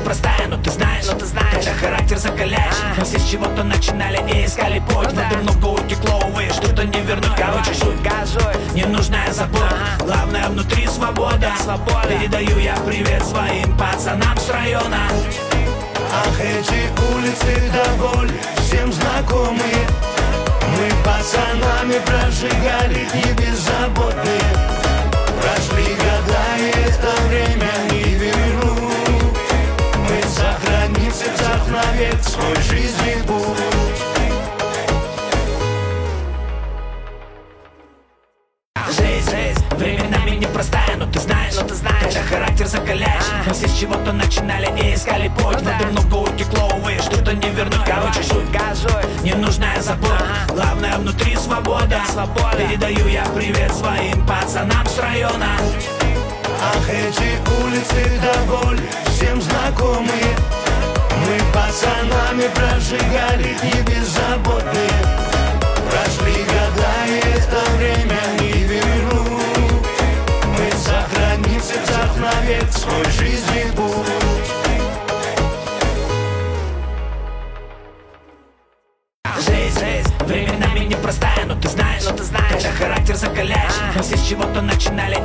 непростая, но ты знаешь, когда характер закаляешь. Мы все с чего-то начинали и искали путь, но много утекло, увы, что-то не вернуть. Короче, суть газуй, ненужная забота, главное внутри свобода. Передаю я привет своим пацанам с района. Ах, эти улицы до боли всем знакомые. Мы пацанами прожигали дни беззаботные. Прошли года, и это время не вернуть. Мы сохраним в сердцах навек свой жизненный путь. Жизнь временами непростая, но ты знаешь, когда характер закаляешь. Мы все с чего-то начинали и искали путь, но много утекло, увы, что-то не вернуть. Короче, суть газуй, ненужная забота, главное внутри свобода. Передаю я привет своим пацанам с района. Ах, эти улицы до боли всем знакомые. Мы пацанами прожигали дни беззаботные. Прошли года, и это время не вернуть. Мы сохраним в сердцах навек свой жизненный путь. Жизнь временами непростая, но ты знаешь, когда характер закаляешь. Мы все с чего-то начинали